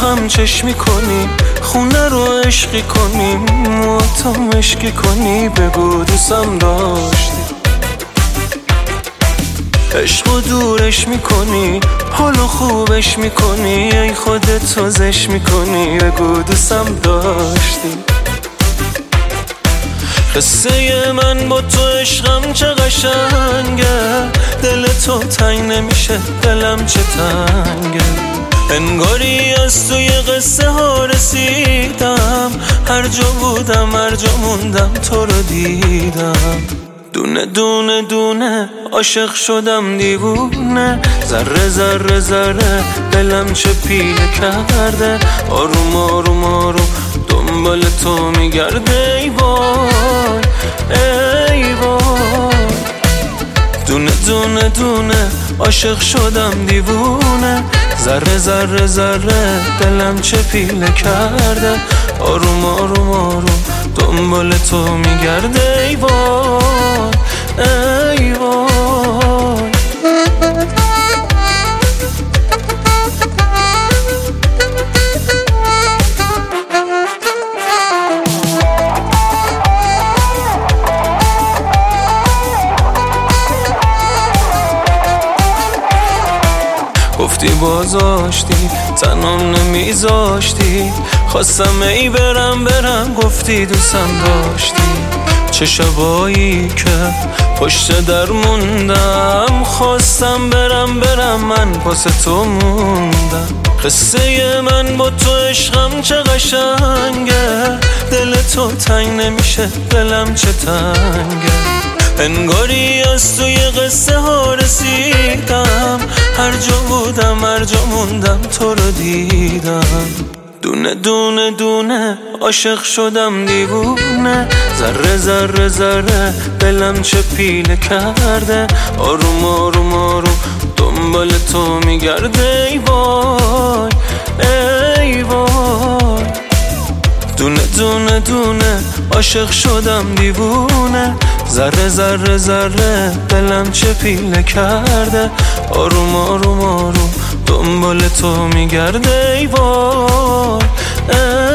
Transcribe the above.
هم چشمی کنیم، خونه رو عشقی کنیم، تو مشکی کنی، بگو دوستم داشتی. عشق و دورش میکنی، حالو خوبش میکنی، ای خودت توزش میکنی، بگو دوستم داشتی. قصه من با تو عشقم چه قشنگه، دل تو تنگ نمیشه، دلم چه تنگه. انگاری از توی قصه ها رسیدم، هر جا بودم هر جا موندم تو رو دیدم. دونه دونه دونه عاشق شدم دیوونه، ذره ذره ذره دلم چه پیله کرده. آروم آروم آروم دنبال تو میگرده، ای وای ای وای. دونه دونه دونه عاشق شدم دیوونه، ذره ذره ذره دلم چه پیله کرده. آروم آروم آروم دنبال تو میگرده، ای وای ای وای. گفتی بازاشتی تنام نمیذاشتی، خواستم ای برم گفتی دوستم داشتی. چه شبایی که پشت در موندم، خواستم برم من واسه تو موندم. قصه من با تو عشقم چه قشنگه، دل تو تنگ نمیشه، دلم چه تنگه. انگاری از توی قصه ها رسیدم، هر جا بودم هر جا موندم تو رو دیدم. دونه دونه دونه عاشق شدم دیوونه، ذره ذره ذره دلم چه پیله کرده. آروم آروم آروم دنبال تو میگرده، ای وای ای وای. دونه دونه دونه عاشق شدم دیوونه، ذره ذره ذره دلم چه پیله کرده. آروم آروم آروم دنبال تو میگرده، ای وای